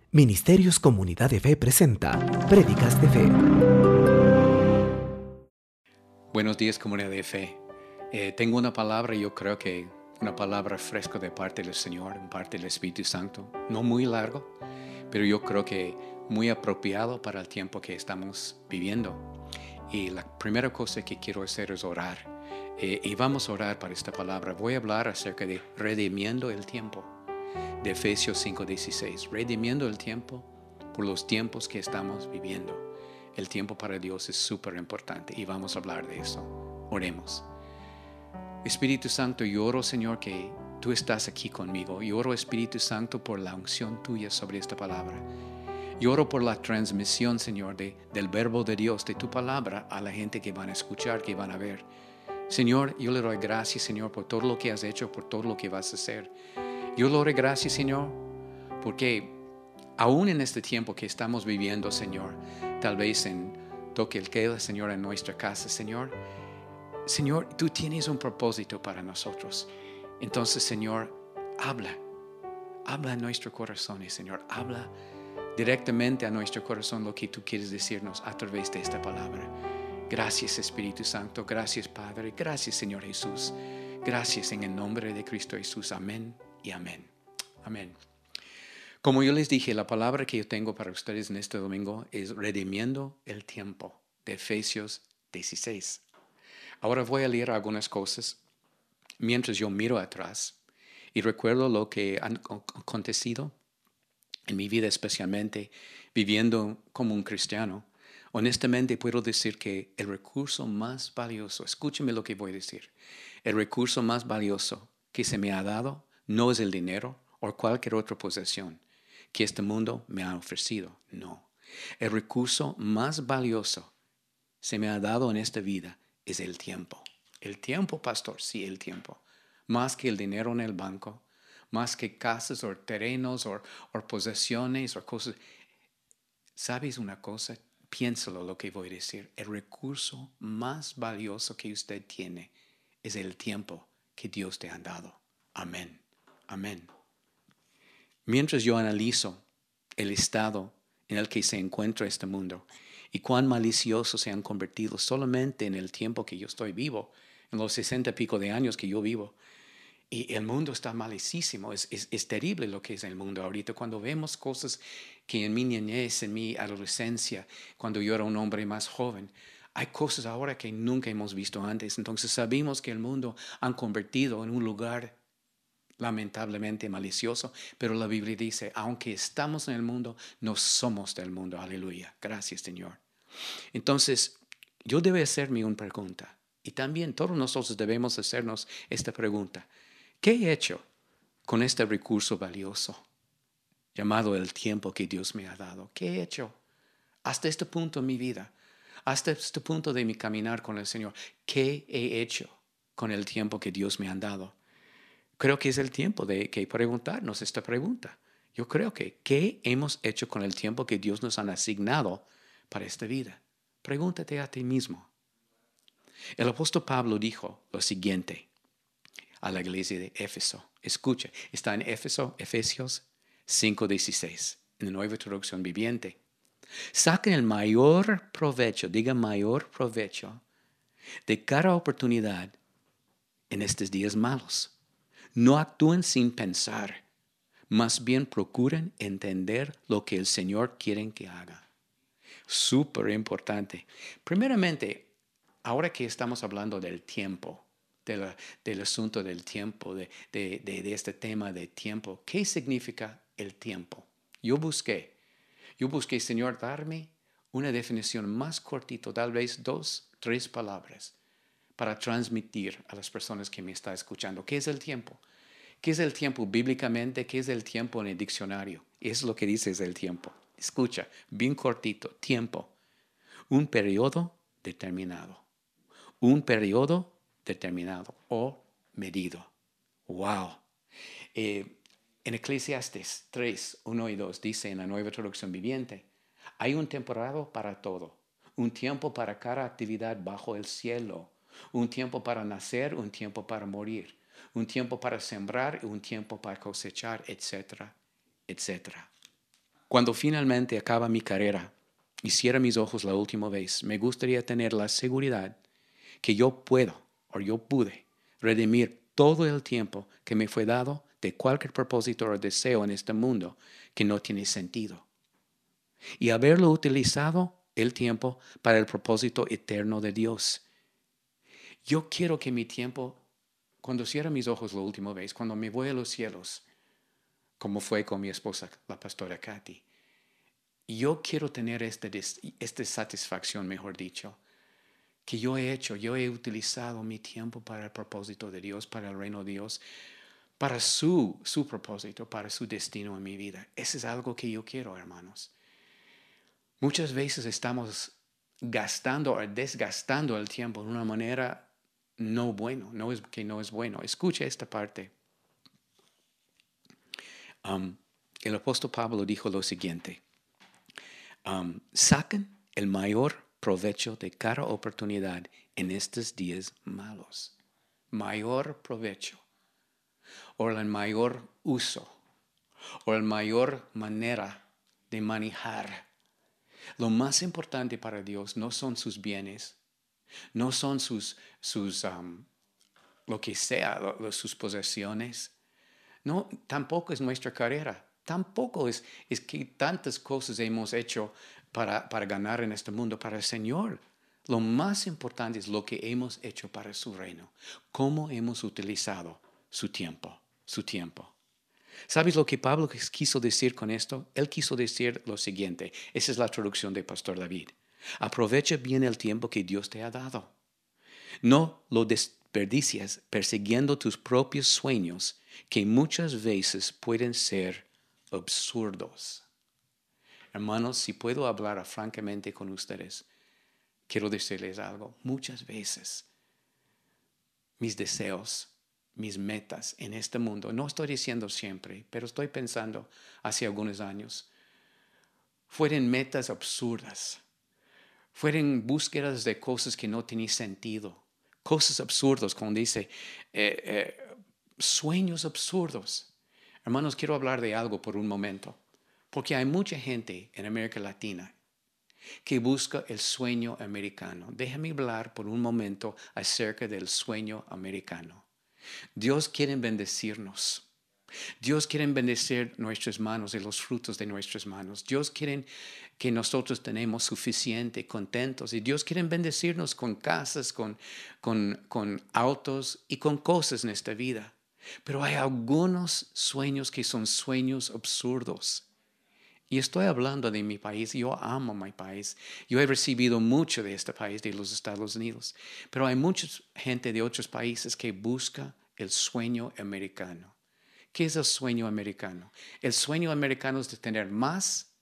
Ministerios Comunidad de Fe presenta Prédicas de Fe. Buenos días, Comunidad de Fe. Tengo una palabra, yo creo que una palabra fresca de parte del Señor, de parte del Espíritu Santo. No muy largo, pero yo creo que muy apropiado para el tiempo que estamos viviendo. Y la primera cosa que quiero hacer es orar. Y vamos a orar para esta palabra. Voy a hablar acerca de redimiendo el tiempo, de Efesios 5:16. Redimiendo el tiempo por los tiempos que estamos viviendo. El tiempo para Dios es súper importante y vamos a hablar de eso. Oremos. Espíritu Santo, yo oro, Señor, que tú estás aquí conmigo. Yo oro, Espíritu Santo, por la unción tuya sobre esta palabra. Yo oro por la transmisión, Señor, del verbo de Dios, de tu palabra, a la gente que van a escuchar, que van a ver. Señor, yo le doy gracias, Señor, por todo lo que has hecho, por todo lo que vas a hacer. Yo le doy gracias, Señor, porque aún en este tiempo que estamos viviendo, Señor, tal vez en toque el queda, Señor, en nuestra casa, Señor, tú tienes un propósito para nosotros. Entonces, Señor, habla a nuestros corazones, Señor, habla directamente a nuestro corazón lo que tú quieres decirnos a través de esta palabra. Gracias, Espíritu Santo, gracias, Padre, gracias, Señor Jesús. Gracias en el nombre de Cristo Jesús. Amén y amén. Amén. Como yo les dije, la palabra que yo tengo para ustedes en este domingo es redimiendo el tiempo, de Efesios 16. Ahora voy a leer algunas cosas mientras yo miro atrás y recuerdo lo que ha acontecido en mi vida, especialmente viviendo como un cristiano. Honestamente puedo decir que el recurso más valioso, escúcheme lo que voy a decir, el recurso más valioso que se me ha dado no es el dinero o cualquier otra posesión que este mundo me ha ofrecido, no. El recurso más valioso se me ha dado en esta vida es el tiempo. El tiempo, pastor, sí, el tiempo. Más que el dinero en el banco, más que casas o terrenos o posesiones o cosas. ¿Sabes una cosa? Piénsalo lo que voy a decir. El recurso más valioso que usted tiene es el tiempo que Dios te ha dado. Amén. Amén. Mientras yo analizo el estado en el que se encuentra este mundo y cuán maliciosos se han convertido solamente en el tiempo que yo estoy vivo, en los 60 y pico de años que yo vivo, y el mundo está malicísimo, es terrible lo que es el mundo ahorita. Cuando vemos cosas que en mi niñez, en mi adolescencia, cuando yo era un hombre más joven, hay cosas ahora que nunca hemos visto antes. Entonces sabemos que el mundo han convertido en un lugar lamentablemente malicioso, pero la Biblia dice, aunque estamos en el mundo, no somos del mundo. Aleluya. Gracias, Señor. Entonces, yo debo hacerme una pregunta, y también todos nosotros debemos hacernos esta pregunta. ¿Qué he hecho con este recurso valioso llamado el tiempo que Dios me ha dado? ¿Qué he hecho hasta este punto en mi vida? Hasta este punto de mi caminar con el Señor. ¿Qué he hecho con el tiempo que Dios me ha dado? Creo que es el tiempo de que preguntarnos esta pregunta. Yo creo que, ¿qué hemos hecho con el tiempo que Dios nos ha asignado para esta vida? Pregúntate a ti mismo. El apóstol Pablo dijo lo siguiente a la iglesia de Éfeso. Escucha, está en Efesios 5:16, en la Nueva Traducción Viviente. Saquen el mayor provecho, diga mayor provecho, de cada oportunidad en estos días malos. No actúen sin pensar, más bien procuren entender lo que el Señor quiere que haga. Súper importante. Primeramente, ahora que estamos hablando del tiempo, del asunto del tiempo, de este tema de tiempo, ¿qué significa el tiempo? Yo busqué, Señor, darme una definición más cortita, tal vez 2, 3 palabras, para transmitir a las personas que me están escuchando. ¿Qué es el tiempo? ¿Qué es el tiempo bíblicamente? ¿Qué es el tiempo en el diccionario? Es lo que dice es el tiempo. Escucha, bien cortito, tiempo. Un periodo determinado. Un periodo determinado o medido. Wow. En Eclesiastes 3, 1 y 2 dice en la Nueva Traducción Viviente, hay un temporada para todo, un tiempo para cada actividad bajo el cielo, un tiempo para nacer, un tiempo para morir, un tiempo para sembrar y un tiempo para cosechar, etcétera, etcétera. Cuando finalmente acaba mi carrera y cierra mis ojos la última vez, me gustaría tener la seguridad que yo puedo o yo pude redimir todo el tiempo que me fue dado de cualquier propósito o deseo en este mundo que no tiene sentido. Y haberlo utilizado el tiempo para el propósito eterno de Dios. Yo quiero que mi tiempo, cuando cierre mis ojos la última vez, cuando me voy a los cielos, como fue con mi esposa, la pastora Katy, yo quiero tener esta satisfacción, mejor dicho, que yo he utilizado mi tiempo para el propósito de Dios, para el reino de Dios, para su propósito, para su destino en mi vida. Eso es algo que yo quiero, hermanos. Muchas veces estamos gastando o desgastando el tiempo de una manera no bueno, no es bueno. Escucha esta parte. El apóstol Pablo dijo lo siguiente. Saquen el mayor provecho de cada oportunidad en estos días malos. Mayor provecho. O el mayor uso. O la mayor manera de manejar. Lo más importante para Dios no son sus bienes, no son lo que sea, sus posesiones. No, tampoco es nuestra carrera. Tampoco es que tantas cosas hemos hecho para ganar en este mundo para el Señor. Lo más importante es lo que hemos hecho para su reino. Cómo hemos utilizado su tiempo. ¿Sabes lo que Pablo quiso decir con esto? Él quiso decir lo siguiente. Esa es la traducción de Pastor David. Aprovecha bien el tiempo que Dios te ha dado. No lo desperdicias persiguiendo tus propios sueños que muchas veces pueden ser absurdos. Hermanos, si puedo hablar francamente con ustedes, quiero decirles algo. Muchas veces mis deseos, mis metas en este mundo, no estoy diciendo siempre, pero estoy pensando hace algunos años, fueron metas absurdas, fueron búsquedas de cosas que no tenían sentido, cosas absurdas, como dice, sueños absurdos. Hermanos, quiero hablar de algo por un momento, porque hay mucha gente en América Latina que busca el sueño americano. Déjame hablar por un momento acerca del sueño americano. Dios quiere bendecirnos. Dios quiere bendecir nuestras manos y los frutos de nuestras manos. Dios quiere que nosotros tenemos suficiente, contentos. Y Dios quiere bendecirnos con casas, con autos y con cosas en esta vida. Pero hay algunos sueños que son sueños absurdos. Y estoy hablando de mi país. Yo amo mi país. Yo he recibido mucho de este país, de los Estados Unidos. Pero hay mucha gente de otros países que busca el sueño americano. ¿Qué es el sueño americano? El sueño americano es de tener más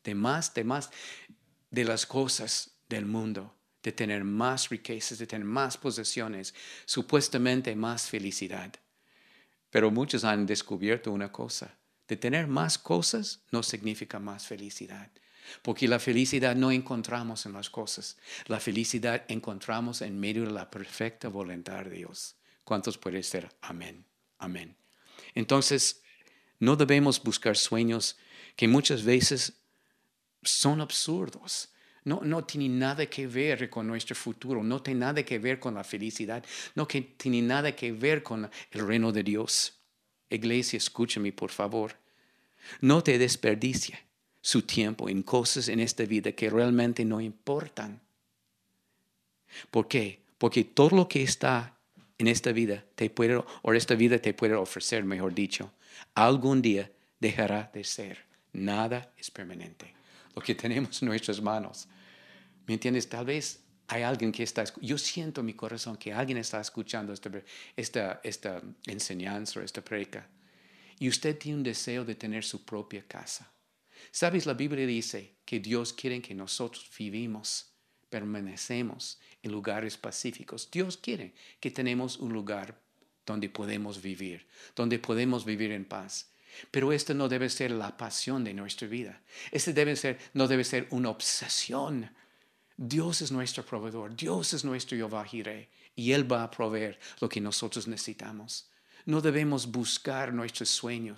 de las cosas del mundo, de tener más riquezas, de tener más posesiones, supuestamente más felicidad. Pero muchos han descubierto una cosa. De tener más cosas no significa más felicidad. Porque la felicidad no encontramos en las cosas. La felicidad encontramos en medio de la perfecta voluntad de Dios. ¿Cuántos pueden ser? Amén. Amén. Entonces, no debemos buscar sueños que muchas veces son absurdos. No tienen nada que ver con nuestro futuro. No tienen nada que ver con la felicidad. No tienen nada que ver con el reino de Dios. Iglesia, escúchame, por favor. No te desperdicie su tiempo en cosas en esta vida que realmente no importan. ¿Por qué? Porque todo lo que está en esta vida esta vida te puede ofrecer, mejor dicho, algún día dejará de ser. Nada es permanente. Lo que tenemos en nuestras manos. ¿Me entiendes? Tal vez hay alguien que yo siento en mi corazón que alguien está escuchando esta enseñanza, esta predica. Y usted tiene un deseo de tener su propia casa. ¿Sabes? La Biblia dice que Dios quiere que nosotros vivimos, permanecemos en lugares pacíficos. Dios quiere que tenemos un lugar donde podemos vivir en paz. Pero esto no debe ser la pasión de nuestra vida. No debe ser una obsesión. Dios es nuestro proveedor. Dios es nuestro Jehová Jireh. Y Él va a proveer lo que nosotros necesitamos. No debemos buscar nuestros sueños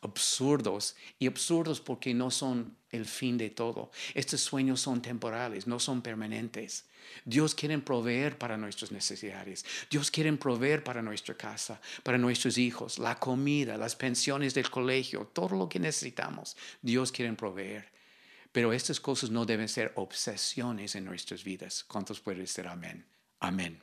absurdos, y absurdos porque no son el fin de todo. Estos sueños son temporales, no son permanentes. Dios quiere proveer para nuestras necesidades. Dios quiere proveer para nuestra casa, para nuestros hijos, la comida, las pensiones del colegio, todo lo que necesitamos. Dios quiere proveer. Pero estas cosas no deben ser obsesiones en nuestras vidas. ¿Cuántos pueden decir amén? Amén.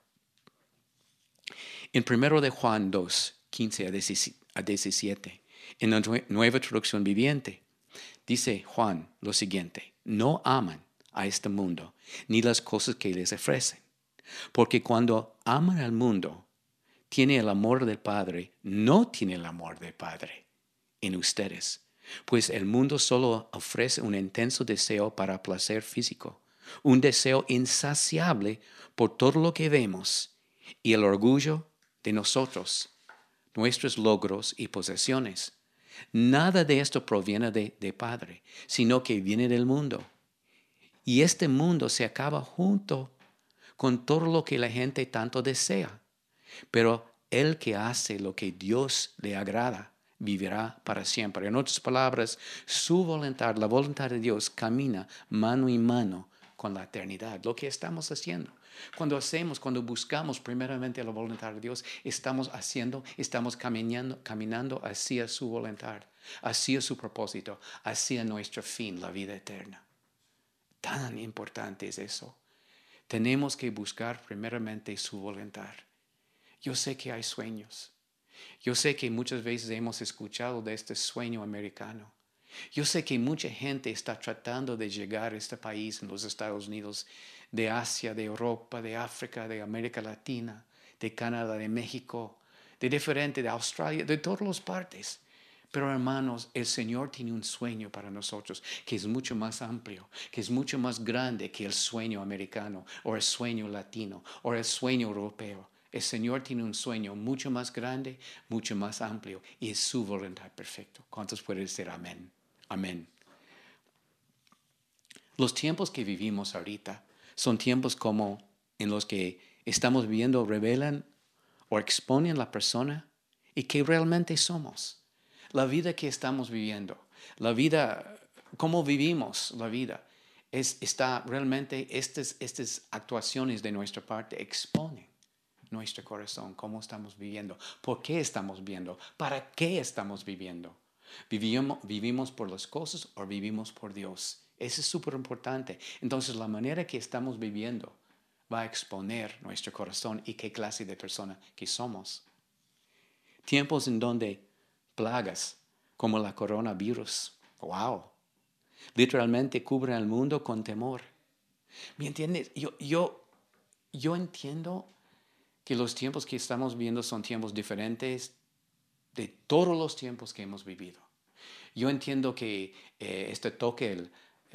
En 1 de Juan 2, 15 a 17, en la nueva traducción viviente, dice Juan lo siguiente: no aman a este mundo ni las cosas que les ofrecen, porque cuando aman al mundo, tiene el amor del Padre, no tiene el amor del Padre en ustedes, pues el mundo solo ofrece un intenso deseo para placer físico, un deseo insaciable por todo lo que vemos y el orgullo de nosotros, nuestros logros y posesiones. Nada de esto proviene de Padre, sino que viene del mundo. Y este mundo se acaba junto con todo lo que la gente tanto desea. Pero el que hace lo que Dios le agrada, vivirá para siempre. En otras palabras, su voluntad, la voluntad de Dios, camina mano en mano con la eternidad. Lo que estamos haciendo. Cuando buscamos primeramente la voluntad de Dios, estamos caminando hacia su voluntad, hacia su propósito, hacia nuestro fin, la vida eterna. Tan importante es eso. Tenemos que buscar primeramente su voluntad. Yo sé que hay sueños. Yo sé que muchas veces hemos escuchado de este sueño americano. Yo sé que mucha gente está tratando de llegar a este país, en los Estados Unidos, de Asia, de Europa, de África, de América Latina, de Canadá, de México, de Australia, de todas las partes. Pero hermanos, el Señor tiene un sueño para nosotros que es mucho más amplio, que es mucho más grande que el sueño americano, o el sueño latino, o el sueño europeo. El Señor tiene un sueño mucho más grande, mucho más amplio, y es su voluntad perfecta. ¿Cuántos pueden decir amén? Amén. Los tiempos que vivimos ahorita son tiempos como en los que estamos viviendo revelan o exponen la persona y que realmente somos. La vida que estamos viviendo, la vida, cómo vivimos la vida, está realmente estas actuaciones de nuestra parte exponen nuestro corazón, cómo estamos viviendo, por qué estamos viviendo, para qué estamos viviendo. ¿Vivimos por las cosas o vivimos por Dios? Eso es súper importante. Entonces, la manera que estamos viviendo va a exponer nuestro corazón y qué clase de persona que somos. Tiempos en donde plagas como la coronavirus, wow, literalmente cubren al mundo con temor. ¿Me entiendes? Yo entiendo que los tiempos que estamos viviendo son tiempos diferentes de todos los tiempos que hemos vivido. Yo entiendo que este toque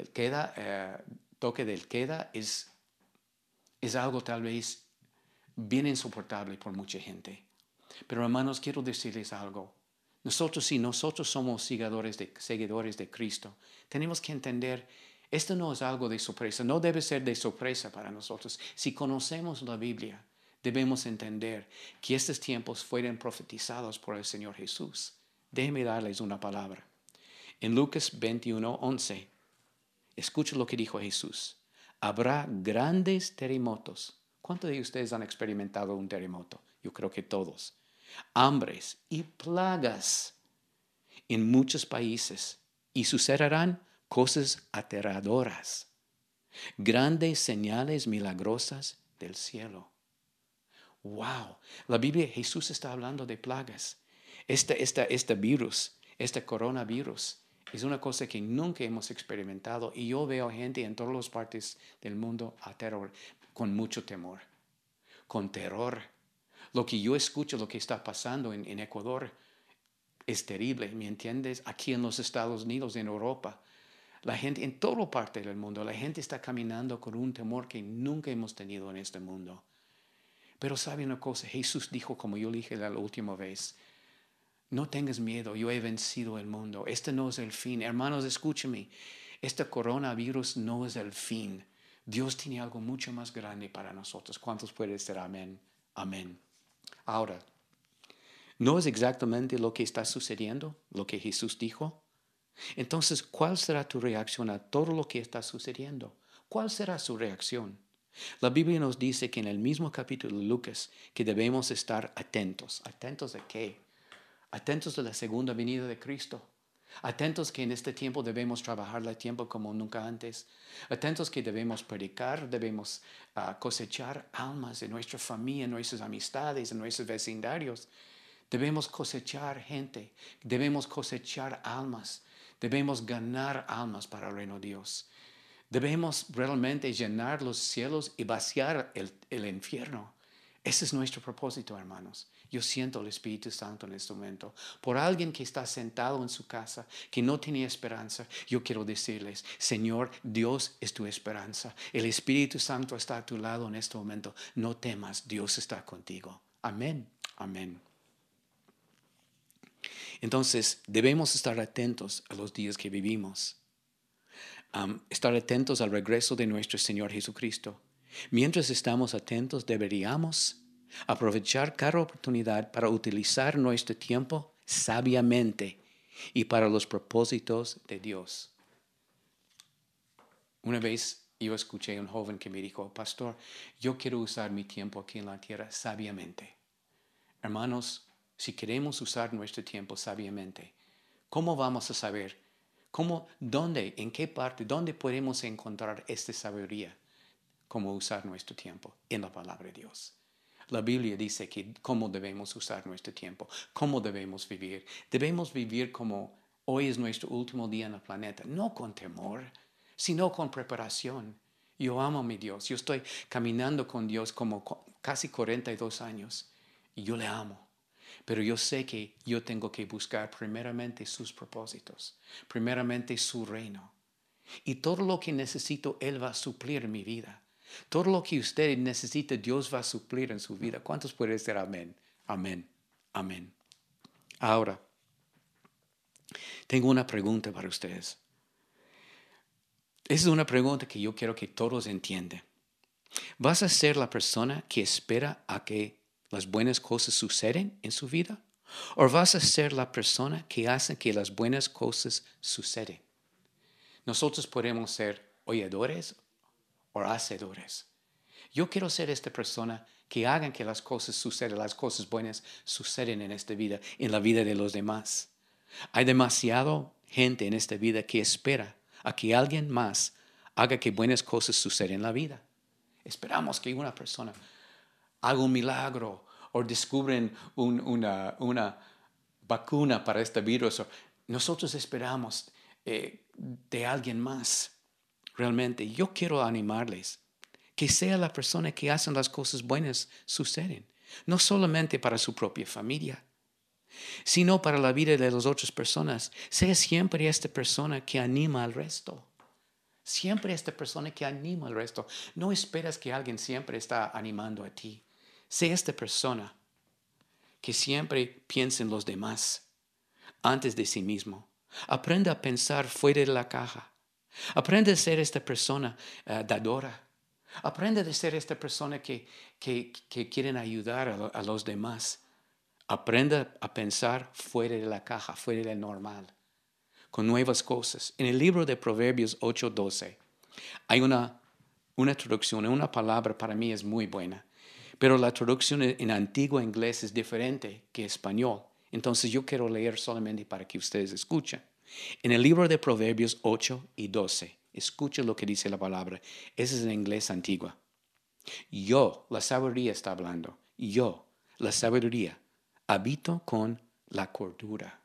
del queda es algo tal vez bien insoportable por mucha gente. Pero hermanos, quiero decirles algo. Si nosotros somos seguidores de Cristo, tenemos que entender, esto no es algo de sorpresa, no debe ser de sorpresa para nosotros. Si conocemos la Biblia, debemos entender que estos tiempos fueron profetizados por el Señor Jesús. Déjenme darles una palabra. En Lucas 21:11, escucha lo que dijo Jesús. Habrá grandes terremotos. ¿Cuántos de ustedes han experimentado un terremoto? Yo creo que todos. Hambres y plagas en muchos países, y sucederán cosas aterradoras, grandes señales milagrosas del cielo. Wow, la Biblia, Jesús está hablando de plagas. Este virus, este coronavirus, es una cosa que nunca hemos experimentado, y yo veo gente en todas las partes del mundo con mucho temor, con terror. Lo que yo escucho, lo que está pasando en Ecuador, es terrible, ¿me entiendes? Aquí en los Estados Unidos, en Europa, la gente, en toda parte del mundo, la gente está caminando con un temor que nunca hemos tenido en este mundo. Pero ¿sabe una cosa? Jesús dijo, como yo dije la última vez, no tengas miedo, yo he vencido el mundo. Este no es el fin. Hermanos, escúcheme. Este coronavirus no es el fin. Dios tiene algo mucho más grande para nosotros. ¿Cuántos pueden decir amén? Amén. Ahora, ¿No es exactamente lo que está sucediendo, lo que Jesús dijo? Entonces, ¿cuál será tu reacción a todo lo que está sucediendo? ¿Cuál será su reacción? La Biblia nos dice que en el mismo capítulo de Lucas que debemos estar atentos. ¿Atentos a qué? Atentos a la segunda venida de Cristo. Atentos que en este tiempo debemos trabajar el tiempo como nunca antes. Atentos que debemos predicar, debemos cosechar almas en nuestra familia, en nuestras amistades, en nuestros vecindarios. Debemos cosechar gente, debemos cosechar almas, debemos ganar almas para el reino de Dios. Debemos realmente llenar los cielos y vaciar el infierno. Ese es nuestro propósito, hermanos. Yo siento el Espíritu Santo en este momento. Por alguien que está sentado en su casa, que no tiene esperanza, yo quiero decirles, Señor, Dios es tu esperanza. El Espíritu Santo está a tu lado en este momento. No temas, Dios está contigo. Amén, amén. Entonces, debemos estar atentos a los días que vivimos. Estar atentos al regreso de nuestro Señor Jesucristo. Mientras estamos atentos, deberíamos aprovechar cada oportunidad para utilizar nuestro tiempo sabiamente y para los propósitos de Dios. Una vez yo escuché a un joven que me dijo, pastor, yo quiero usar mi tiempo aquí en la tierra sabiamente. Hermanos, si queremos usar nuestro tiempo sabiamente, ¿cómo vamos a saber? ¿Cómo, dónde, en qué parte, dónde podemos encontrar esta sabiduría? ¿Cómo usar nuestro tiempo? En la palabra de Dios. La Biblia dice que cómo debemos usar nuestro tiempo, cómo debemos vivir. Debemos vivir como hoy es nuestro último día en el planeta, no con temor, sino con preparación. Yo amo a mi Dios. Yo estoy caminando con Dios como casi 42 años y yo le amo. Pero yo sé que yo tengo que buscar primeramente sus propósitos, primeramente su reino. Y todo lo que necesito, Él va a suplir en mi vida. Todo lo que usted necesita, Dios va a suplir en su vida. ¿Cuántos pueden decir amén? Amén. Amén. Ahora, tengo una pregunta para ustedes. Esa es una pregunta que yo quiero que todos entiendan. ¿Vas a ser la persona que espera a que las buenas cosas suceden en su vida? ¿O vas a ser la persona que hace que las buenas cosas suceden? Nosotros podemos ser oidores o hacedores. Yo quiero ser esta persona que hagan que las cosas sucedan, las cosas buenas suceden en esta vida, en la vida de los demás. Hay demasiada gente en esta vida que espera a que alguien más haga que buenas cosas sucedan en la vida. Esperamos que una persona haga un milagro o descubren una vacuna para este virus. Nosotros esperamos de alguien más. Realmente, yo quiero animarles que sea la persona que hace las cosas buenas suceden. No solamente para su propia familia, sino para la vida de las otras personas. Sea siempre esta persona que anima al resto. Siempre esta persona que anima al resto. No esperas que alguien siempre está animando a ti. Sé esta persona que siempre piensa en los demás antes de sí mismo. Aprende a pensar fuera de la caja. Aprende a ser esta persona dadora. Aprende a ser esta persona que quieren ayudar a los demás. Aprende a pensar fuera de la caja, fuera de lo normal, con nuevas cosas. En el libro de Proverbios 8:12 hay una traducción, una palabra para mí es muy buena, pero la traducción en antiguo inglés es diferente que español. Entonces yo quiero leer solamente para que ustedes escuchen. En el libro de Proverbios 8:12, escuchen lo que dice la palabra. Ese es en inglés antiguo. Yo, la sabiduría está hablando. Yo, la sabiduría, habito con la cordura.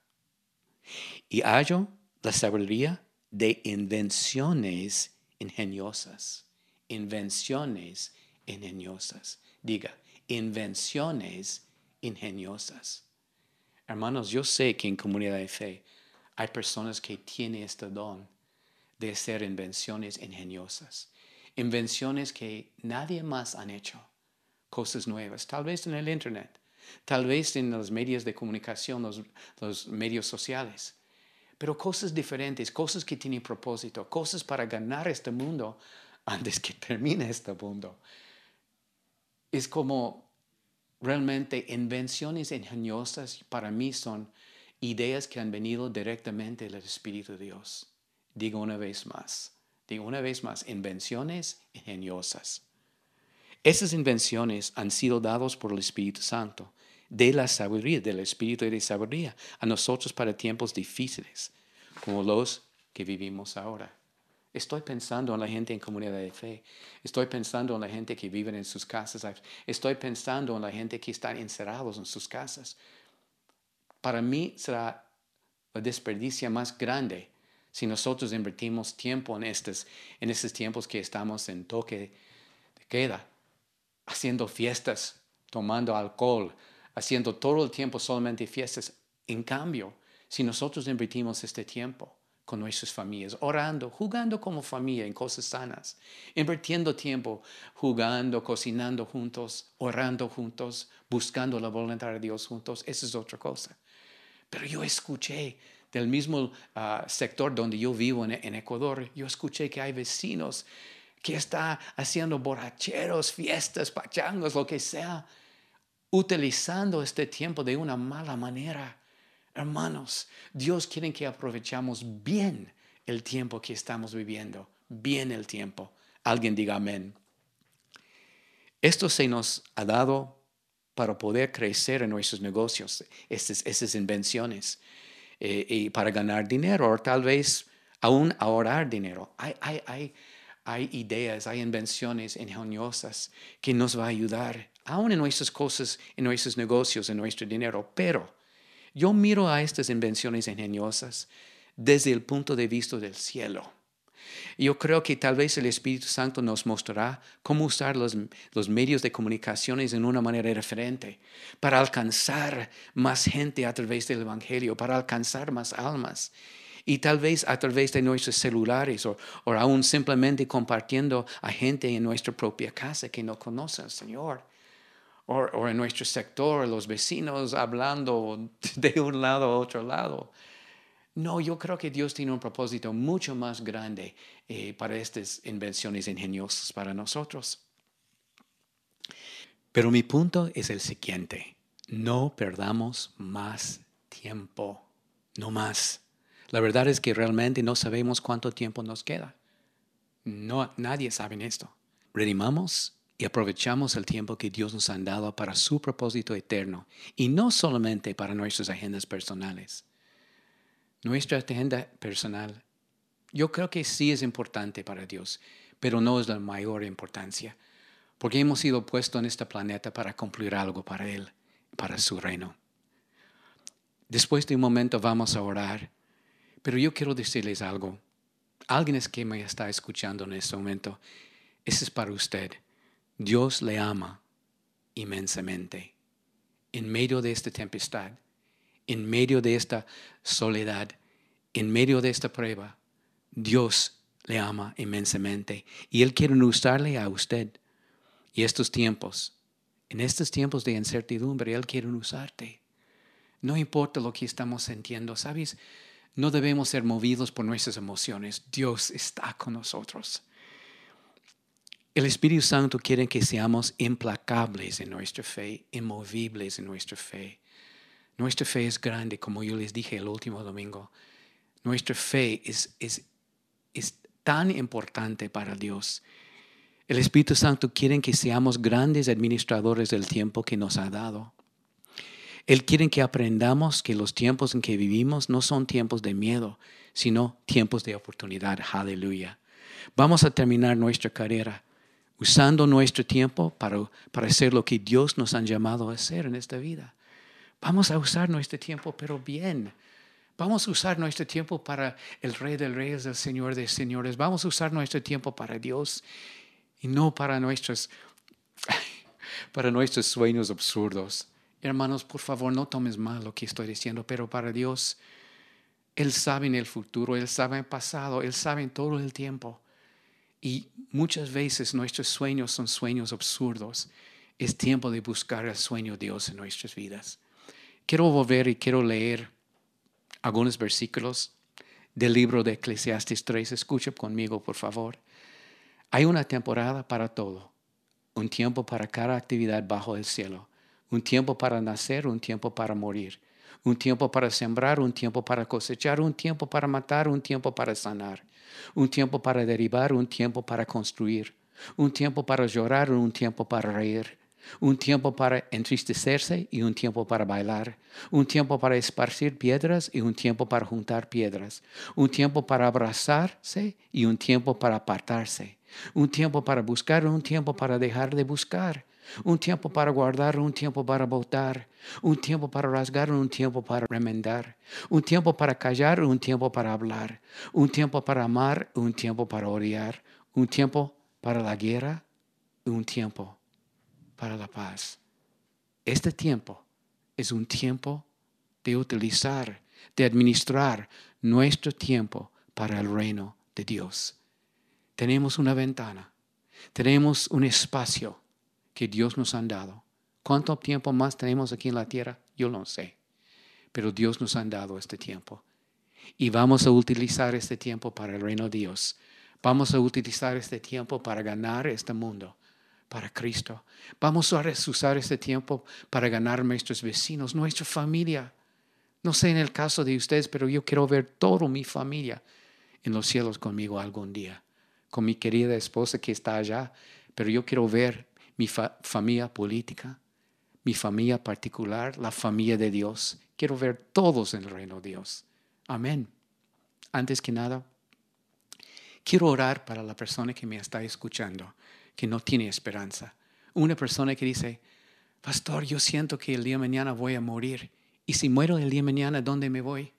Y hallo la sabiduría de invenciones ingeniosas. Invenciones ingeniosas. Diga, invenciones ingeniosas. Hermanos, yo sé que en Comunidad de Fe hay personas que tienen este don de hacer invenciones ingeniosas. Invenciones que nadie más han hecho. Cosas nuevas, tal vez en el Internet, tal vez en los medios de comunicación, los medios sociales. Pero cosas diferentes, cosas que tienen propósito, cosas para ganar este mundo antes que termine este mundo. Es como realmente invenciones ingeniosas para mí son ideas que han venido directamente del Espíritu de Dios. Digo una vez más, invenciones ingeniosas. Esas invenciones han sido dadas por el Espíritu Santo, de la sabiduría, del Espíritu de sabiduría, a nosotros para tiempos difíciles, como los que vivimos ahora. Estoy pensando en la gente en comunidad de fe. Estoy pensando en la gente que vive en sus casas. Estoy pensando en la gente que está encerrados en sus casas. Para mí será la desperdicia más grande si nosotros invertimos tiempo en estos tiempos que estamos en toque de queda, haciendo fiestas, tomando alcohol, haciendo todo el tiempo solamente fiestas. En cambio, si nosotros invertimos este tiempo con nuestras familias, orando, jugando como familia en cosas sanas, invirtiendo tiempo jugando, cocinando juntos, orando juntos, buscando la voluntad de Dios juntos, esa es otra cosa. Pero yo escuché del mismo sector donde yo vivo en Ecuador, yo escuché que hay vecinos que están haciendo borracheros, fiestas, pachangos, lo que sea, utilizando este tiempo de una mala manera. Hermanos, Dios quiere que aprovechamos bien el tiempo que estamos viviendo, bien el tiempo. Alguien diga amén. Esto se nos ha dado para poder crecer en nuestros negocios, esas invenciones, y para ganar dinero, o tal vez aún ahorrar dinero. Hay ideas, hay invenciones ingeniosas que nos va a ayudar, aún en nuestras cosas, en nuestros negocios, en nuestro dinero. Pero yo miro a estas invenciones ingeniosas desde el punto de vista del cielo. Yo creo que tal vez el Espíritu Santo nos mostrará cómo usar los medios de comunicaciones en una manera diferente para alcanzar más gente a través del Evangelio, para alcanzar más almas. Y tal vez a través de nuestros celulares o aún simplemente compartiendo a gente en nuestra propia casa que no conoce al Señor. O en nuestro sector, los vecinos hablando de un lado a otro lado. No, yo creo que Dios tiene un propósito mucho más grande para estas invenciones ingeniosas para nosotros. Pero mi punto es el siguiente. No perdamos más tiempo. No más. La verdad es que realmente no sabemos cuánto tiempo nos queda. No, nadie sabe esto. Redimamos y aprovechamos el tiempo que Dios nos ha dado para su propósito eterno y no solamente para nuestras agendas personales. Nuestra agenda personal, yo creo que sí es importante para Dios, pero no es la mayor importancia, porque hemos sido puestos en este planeta para cumplir algo para Él, para su reino. Después de un momento vamos a orar, pero yo quiero decirles algo. Alguien es que me está escuchando en este momento. Eso es para usted. Dios le ama inmensamente. En medio de esta tempestad, en medio de esta soledad, en medio de esta prueba, Dios le ama inmensamente y Él quiere usarle a usted. Y en estos tiempos de incertidumbre, Él quiere usarte. No importa lo que estamos sintiendo, ¿sabes? No debemos ser movidos por nuestras emociones. Dios está con nosotros. El Espíritu Santo quiere que seamos implacables en nuestra fe, inmovibles en nuestra fe. Nuestra fe es grande, como yo les dije el último domingo. Nuestra fe es tan importante para Dios. El Espíritu Santo quiere que seamos grandes administradores del tiempo que nos ha dado. Él quiere que aprendamos que los tiempos en que vivimos no son tiempos de miedo, sino tiempos de oportunidad. Aleluya. Vamos a terminar nuestra carrera usando nuestro tiempo para hacer lo que Dios nos ha llamado a hacer en esta vida. Vamos a usar nuestro tiempo, pero bien. Vamos a usar nuestro tiempo para el Rey de Reyes, el Señor de Señores. Vamos a usar nuestro tiempo para Dios y no para nuestros sueños absurdos. Hermanos, por favor, no tomes mal lo que estoy diciendo, pero para Dios, Él sabe en el futuro, Él sabe en el pasado, Él sabe en todo el tiempo. Y muchas veces nuestros sueños son sueños absurdos. Es tiempo de buscar el sueño de Dios en nuestras vidas. Quiero volver y quiero leer algunos versículos del libro de Eclesiastes 3. Escucha conmigo, por favor. Hay una temporada para todo, un tiempo para cada actividad bajo el cielo, Un tiempo para nacer, un tiempo para morir. Un tiempo para sembrar, un tiempo para cosechar, un tiempo para matar, un tiempo para sanar. Un tiempo para derribar, un tiempo para construir. Un tiempo para llorar, un tiempo para reír. Un tiempo para entristecerse y un tiempo para bailar. Un tiempo para esparcir piedras y un tiempo para juntar piedras. Un tiempo para abrazarse y un tiempo para apartarse. Un tiempo para buscar, un tiempo para dejar de buscar. Un tiempo para guardar, un tiempo para botar. Un tiempo para rasgar, un tiempo para remendar. Un tiempo para callar, un tiempo para hablar. Un tiempo para amar, un tiempo para odiar. Un tiempo para la guerra, un tiempo para la paz. Este tiempo es un tiempo de utilizar, de administrar nuestro tiempo para el reino de Dios. Tenemos una ventana, tenemos un espacio que Dios nos ha dado. ¿Cuánto tiempo más tenemos aquí en la tierra? Yo no sé, pero Dios nos ha dado este tiempo. Y vamos a utilizar este tiempo para el reino de Dios. Vamos a utilizar este tiempo para ganar este mundo para Cristo. Vamos a usar este tiempo para ganar a nuestros vecinos, nuestra familia. No sé en el caso de ustedes, pero yo quiero ver toda mi familia en los cielos conmigo algún día. Con mi querida esposa que está allá, pero yo quiero ver mi familia política, mi familia particular, la familia de Dios. Quiero ver todos en el reino de Dios. Amén. Antes que nada, quiero orar para la persona que me está escuchando, que no tiene esperanza. Una persona que dice, pastor, yo siento que el día de mañana voy a morir. Y si muero el día de mañana, ¿dónde me voy?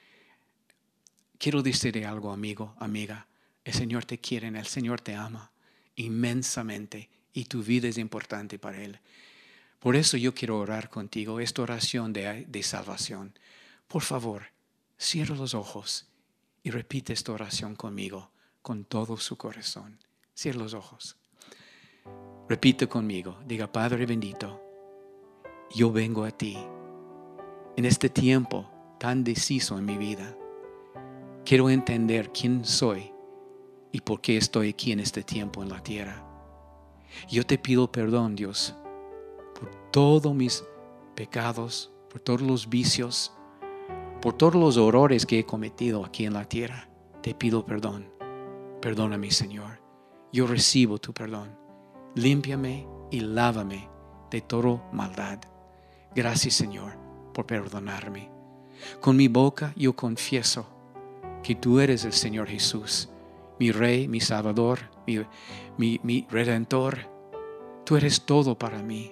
Quiero decirte algo, amigo, amiga. El Señor te quiere, el Señor te ama inmensamente y tu vida es importante para Él. Por eso yo quiero orar contigo, esta oración de salvación. Por favor, cierra los ojos y repite esta oración conmigo, con todo su corazón. Cierra los ojos. Repite conmigo. Diga, Padre bendito, yo vengo a ti en este tiempo tan deciso en mi vida. Quiero entender quién soy y por qué estoy aquí en este tiempo en la tierra. Yo te pido perdón, Dios, por todos mis pecados, por todos los vicios, por todos los horrores que he cometido aquí en la tierra. Te pido perdón. Perdóname, Señor. Yo recibo tu perdón. Límpiame y lávame de toda maldad. Gracias, Señor, por perdonarme. Con mi boca yo confieso que tú eres el Señor Jesús, mi Rey, mi Salvador, mi Redentor. Tú eres todo para mí.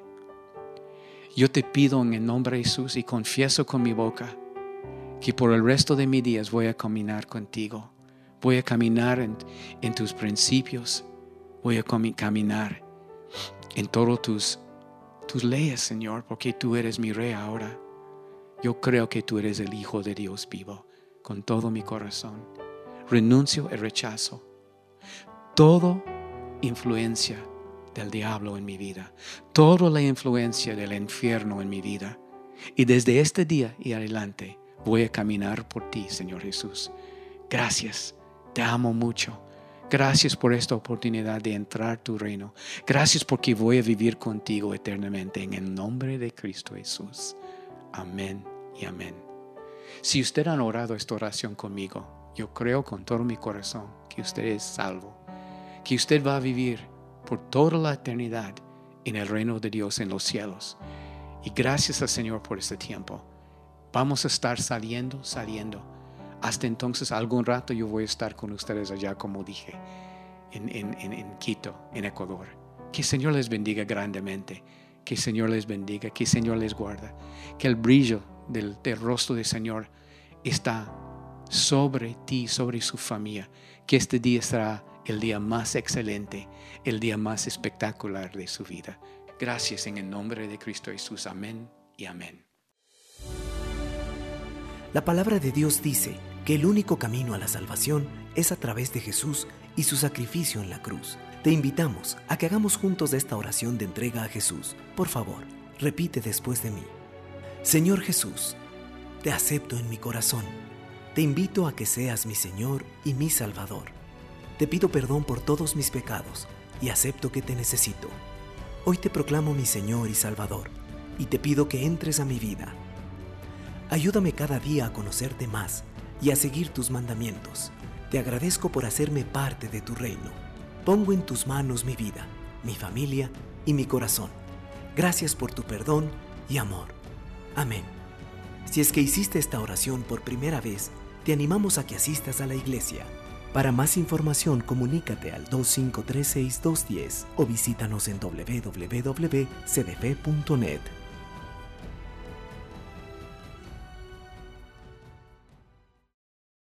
Yo te pido en el nombre de Jesús y confieso con mi boca que por el resto de mis días voy a caminar contigo. Voy a caminar en tus principios. Voy a caminar en todas tus leyes, Señor, porque tú eres mi Rey ahora. Yo creo que tú eres el Hijo de Dios vivo, con todo mi corazón. Renuncio y rechazo toda influencia del diablo en mi vida, toda la influencia del infierno en mi vida. Y desde este día y adelante voy a caminar por ti, Señor Jesús. Gracias, te amo mucho. Gracias por esta oportunidad de entrar a tu reino. Gracias porque voy a vivir contigo eternamente en el nombre de Cristo Jesús. Amén y amén. Si usted ha orado esta oración conmigo, yo creo con todo mi corazón que usted es salvo, que usted va a vivir por toda la eternidad en el reino de Dios en los cielos. Y gracias al Señor por este tiempo. Vamos a estar saliendo. Hasta entonces, algún rato yo voy a estar con ustedes allá, como dije, en Quito, en Ecuador. Que el Señor les bendiga grandemente. Que el Señor les bendiga, que el Señor les guarda. Que el brillo del rostro del Señor está sobre ti, sobre su familia. Que este día será el día más excelente, el día más espectacular de su vida. Gracias en el nombre de Cristo Jesús. Amén y amén. La palabra de Dios dice que el único camino a la salvación es a través de Jesús y su sacrificio en la cruz. Te invitamos a que hagamos juntos esta oración de entrega a Jesús. Por favor, repite después de mí. Señor Jesús, te acepto en mi corazón. Te invito a que seas mi Señor y mi Salvador. Te pido perdón por todos mis pecados y acepto que te necesito. Hoy te proclamo mi Señor y Salvador. y te pido que entres a mi vida. Ayúdame cada día a conocerte más y a seguir tus mandamientos. Te agradezco por hacerme parte de tu reino. Pongo en tus manos mi vida, mi familia y mi corazón. Gracias por tu perdón y amor. Amén. Si es que hiciste esta oración por primera vez, te animamos a que asistas a la iglesia. Para más información, comunícate al 2536-210 o visítanos en www.cdf.net.